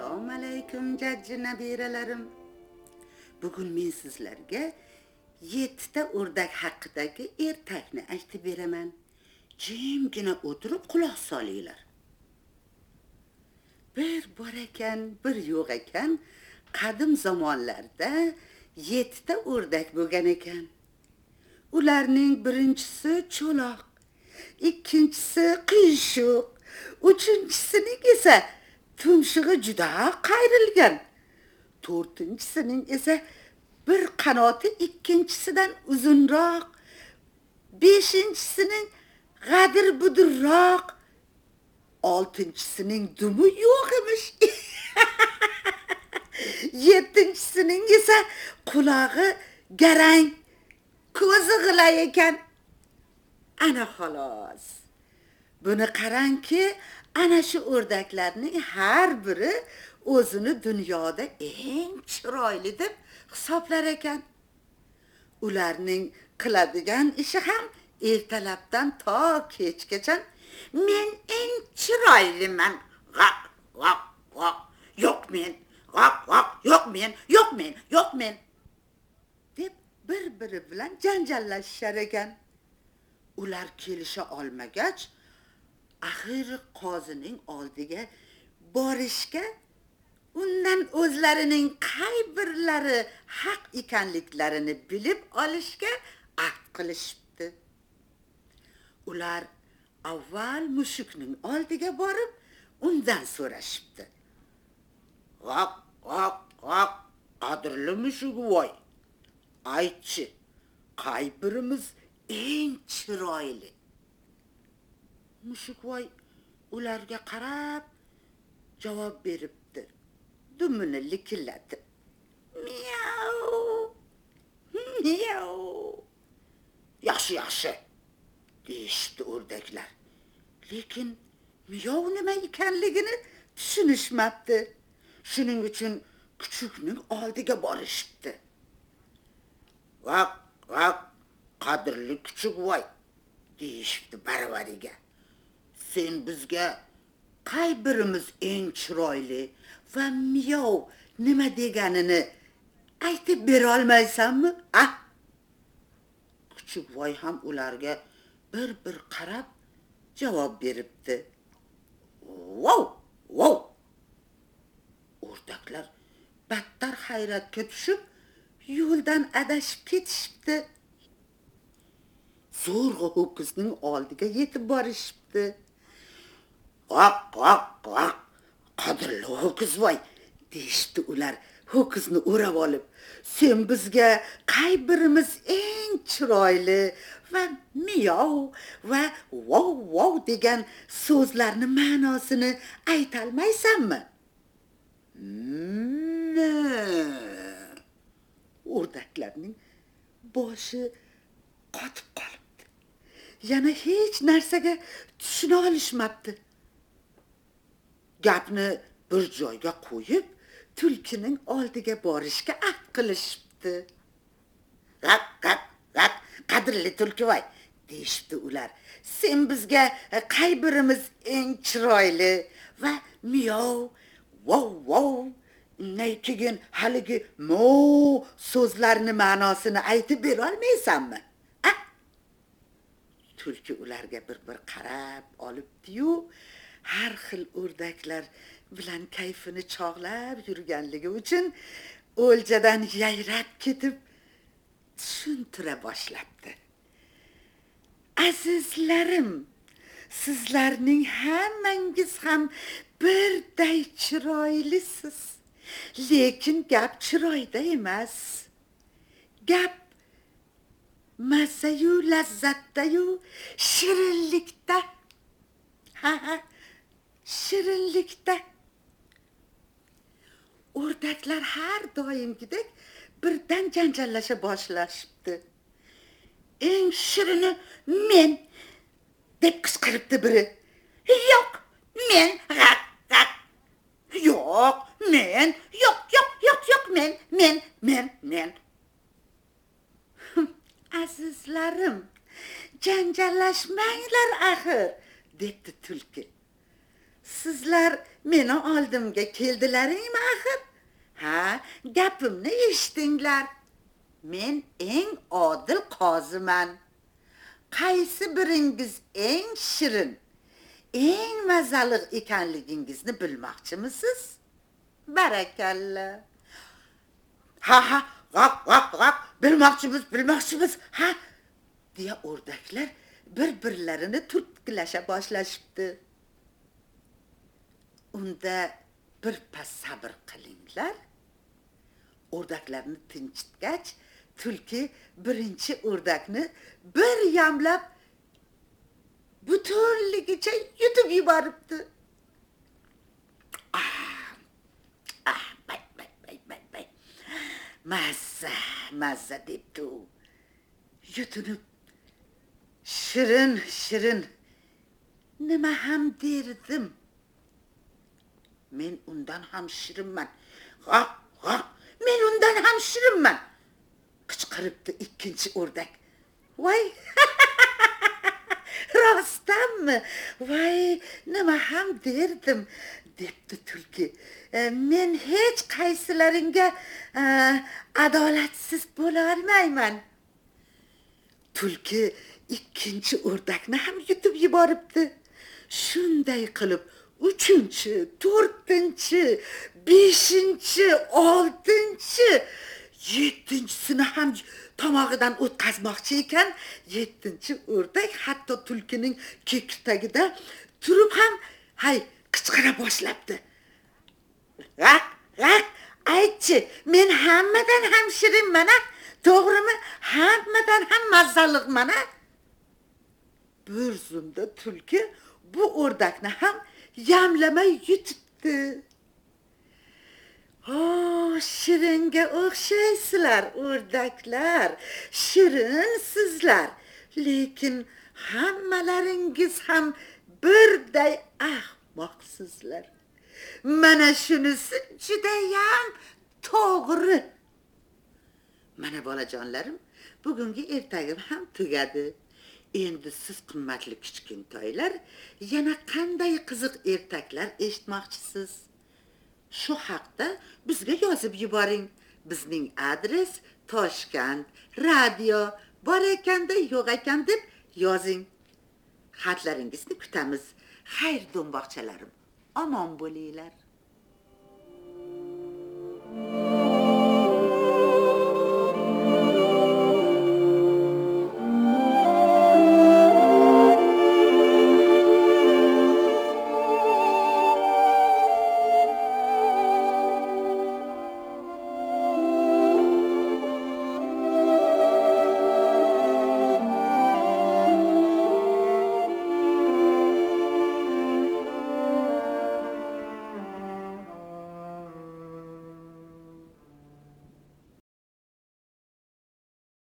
Assalomu alaykum jajji nabiralarim. Bugun men sizlarga 7 ta o'rdak haqidagi ertakni aytib beraman. Jimgina o'tirib quloq solinglar. Bir bor ekan, bir yo'q ekan, qadim zamonlarda 7 ta o'rdak bo'lgan ekan. Ularning birinchisi cho'loq, ikkinchisi qiyshuq, uchinchisining esa tumshug'i juda qayrilgan. To'rtinchisining esa bir qanoti ikkinchisidan uzunroq, beshinchisining g'adir-budirroq, oltinchisining dumi yo'q emish. Yettinchisining esa qulog'i garang, ko'zi g'ilay ekan. Ana xolos. Buni qarangki, ana shu o'rdaklarning har biri o'zini dunyoda eng chiroyli deb hisoblar ekan. Ularning qiladigan ishi ham ertalabdan to kechgacha men eng chiroyliman. G'aq, g'aq, g'aq. Yo'q men. G'aq, g'aq. Yo'q men. Yo'q men. Yo'q men. deb bir-biri bilan janjallashishar ekan. Ular kelisha olmagach, axir qozining oldiga borishga, undan o'zlarining qay birlari haq ekanliklarini bilib olishga ahd qilishibdi. Ular avval mushukning oldiga borib, undan so'rashibdi. G'aq, g'aq, g'aq, qadrli mushukvoy, aytchi, qay birimiz eng chiroyli? Mushukvoy ularga qarab javob beribdi, dumini likillatib. Miau, miau. Yaxshi, yaxshi, deyishdi o'rdaklar. Lekin miyov nima ekanligini tushunishmabdi. Shuning uchun kuchukning oldiga borishibdi. Vaq, vaq, qadrli kuchukvoy, deyishibdi baravariga. Sen bizga qay birimiz eng chiroyli va miyov nima deganini aytib bera olmaysanmi? Kuchukvoy ham ularga bir-bir qarab javob beribdi. Vov, vov. O'rdaklar battar hayratga tushib, yo'ldan adashib ketishibdi. Zo'rg'a ho'kizning oldiga yetib borishibdi. Qaq, qaq, qaq, qadrli ho'kizvoy, deyishdi ular ho'kizni o'rab olib. Sen bizga qay birimiz eng chiroyli va miyov va vov vov degan so'zlarni ma'nosini aytolmaysanmi? O'rdaklarning boshi qotib qolibdi. Yana hech narsaga tushuna olishmabdi. Gapni bir joyga qo'yib, tulkining oldiga borishga ahd qilishibdi. G'aq, g'aq, g'aq, qadrli tulkivoy, deyishibdi ular. Sen bizga qay birimiz eng chiroyli va miyov, vov, vov, keyin haligi mo so'zlarni ma'nosini aytib bera olmaysanmi? Tulki ularga bir-bir qarab olibdi-yu, har xil o'rdaklar bilan kayfini chog'lab yurganligi uchun o'ljadan yayrab ketib tushuntira boshlabdi. Azizlarim, sizlarning hammangiz ham birday chiroylisiz. Lekin gap chiroyda emas. Gap mazza-yu, lazzatda-yu, shirinlikda. Ha, shirinlikda. O'rdaklar har doimgidek birdan janjallasha boshlashibdi. Eng shirini men, deb qichqiribdi biri. Yo'q, men, g'aq, g'aq. Yo'q, men, yo'q, yo'q, yo'q, yo'q, men. Azizlarim, janjallashmanglar axir, debdi tulki. Sizlar meni oldimga keldilaringmi axir? Ha, gapimni eshitdinglar. Men eng odil qoziman. Qaysi biringiz eng shirin, eng mazali ekanligingizni bilmoqchimisiz? Barakalla. Ha, g'aq, bilmoqchimiz, ha, deya o'rdaklar bir-birlarini turtkilasha boshlashibdi. Unda birpas sabr qilinglar. O'rdaklarni tinchitgach, tulki birinchi o'rdakni bir yamlab butunligicha yutib yuboribdi. Bay. Mazza debdi u. Yutinib shirin nima ham derdim. Men undan ham shirinman. G'aq, men undan ham shirinman. Qichqiribdi ikkinchi o'rdak. Voy! Rostdanmi? Voy, nima ham derdim, debdi tulki. Men hech qaysilaringga adolatsiz bo'la olmayman. Tulki ikkinchi o'rdakni ham yutib yuboribdi. Shunday qilib 3-chi, 4-chi, 5-chi, 6-chi, 7-chisini ham tomog'idan o'tkazmoqchi ekan. 7-chi o'rdak hatto tulkining kekirtagida turib ham qichqira boshlabdi. G'aq, aytchi, men hammadan ham shirinman, to'g'rimi? Hammadan ham mazaliqman. Bir zumda tulki bu o'rdakni ham yamlamay yutibdi. Shiringa o'xshaysizlar, o'rdaklar. Shirinsizlar. Lekin hammalaringiz ham birday ahmoqsizlar. Mana shunisi judayam to'g'ri. Mana bolajonlarim, bugungi ertagim ham tugadi. Endi siz qimmatli kichkintoylar yana qanday qiziq ertaklar eshitmoqchisiz? Shu haqda bizga yozib yuboring. Bizning adres Toshkent radio, bor ekanda yo'q ekan deb yozing. Xatlaringizni kutamiz. Xayr do'mboqchalarim, omon bo'linglar.